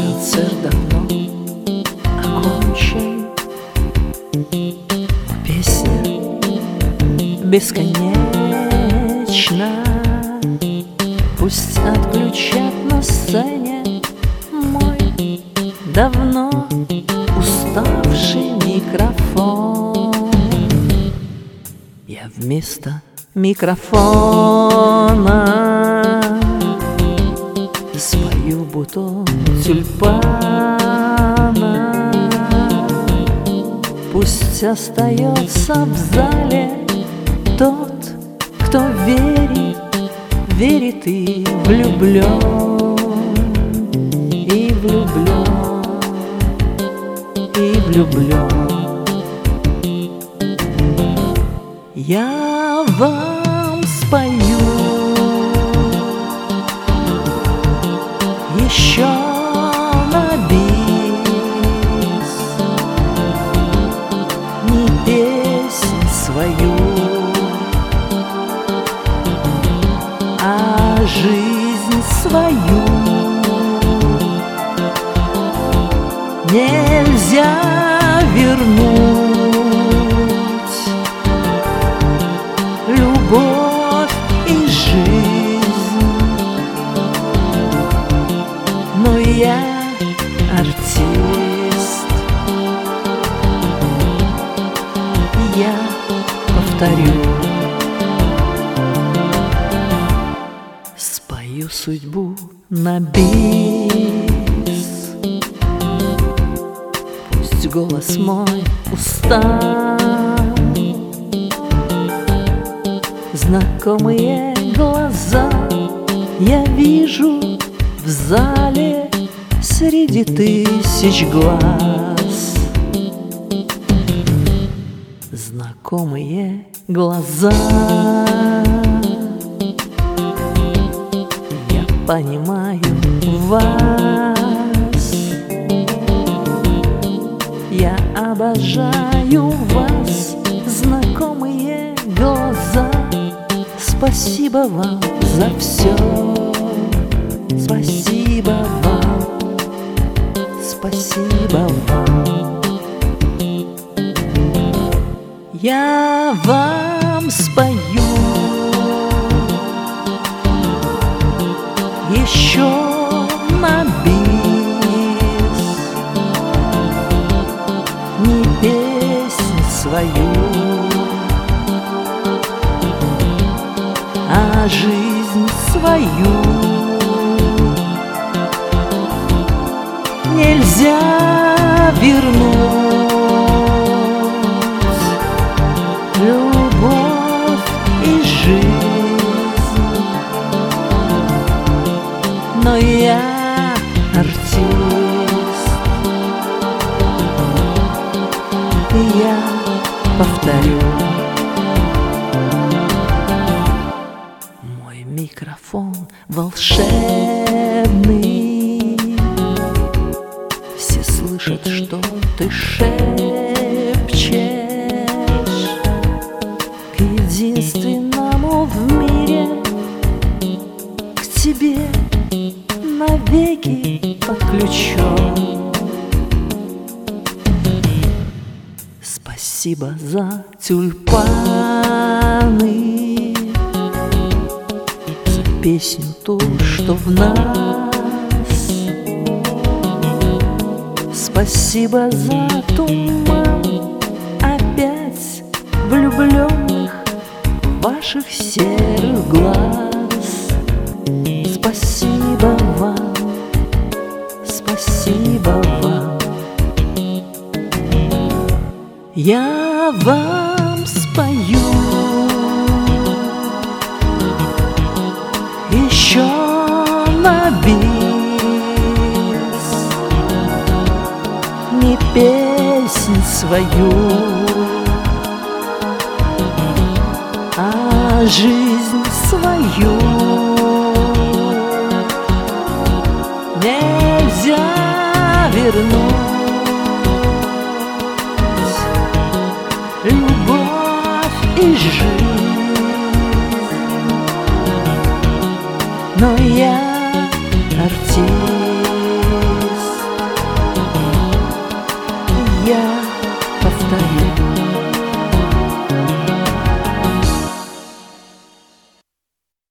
Концерт давно окончен, песня бесконечна. Пусть отключат на сцене мой давно уставший микрофон. Я вместо микрофона спою бутон тюльпана. Пусть остается в зале тот, кто верит, верит и влюблен, и влюблен, и влюблен. Я вам спою еще на бис не песнь свою, а жизнь свою. Нельзя вернуть любовь и жизнь, но я артист. Я повторю, спою судьбу на бис. Пусть голос мой устал, знакомые глаза я вижу в зале среди тысяч глаз. Знакомые глаза, я понимаю вас. Я обожаю вас, знакомые глаза. Спасибо вам за все. Спасибо вам. Спасибо вам. Я вам спою еще на бис не песнь свою, а жизнь свою. Нельзя вернуть любовь и жизнь, но я артист. И я повторю, мой микрофон волшебный. Все слышат, что ты шепчешь к единственному в мире, к тебе навеки подключен. Спасибо за тюльпаны, за песню ту, что в нас. Спасибо за туман опять влюбленных ваших серых глаз. Спасибо вам, спасибо вам. Я вам спою еще на бис не песнь свою, а жизнь свою. Нельзя вернуть любовь и жизнь, но я артист.